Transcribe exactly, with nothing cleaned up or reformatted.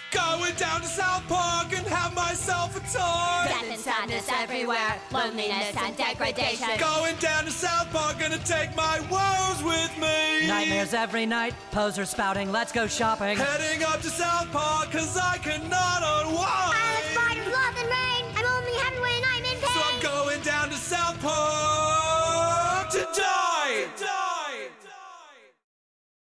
Going down to South Park and have myself a toy. Death and sadness everywhere, loneliness and degradation. Going down to South Park, gonna take my woes with me. Nightmares every night, posers spouting, let's go shopping. Heading up to South Park, cause I cannot unwind. Island spiders, love and rain.